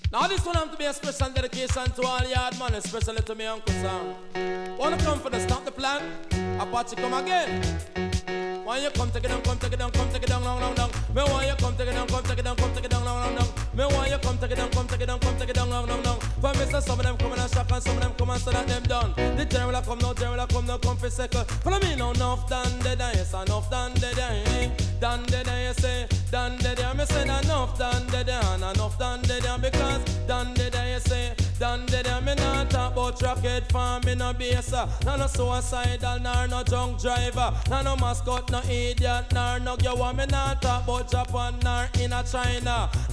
Now this one have to be a special dedication to all yard man, especially to me Uncle Sam. Wanna come for the stop the plan? Apache come again. Why you come take it down, come take it down, come take it down, long, long, long. Me why you come take it down, come take it down, come take it down, long, long, long. Me why you come take it down, come take it down, come take it down, long, long, long. For me say some of them come and shock and some of them come and say that them done. The terror will come, no terror will come, no come for second. Follow me now, enough done dead, yes, enough done dead, done dead, you say, done dead, me say enough done dead, and enough done dead, because done dead, you say, done dead, me not talk about rocket farm, me no baser, no suicidal, nor no drunk driver, no mascot, no idiot, nor no girl, me not talk about Japan, nor in a China.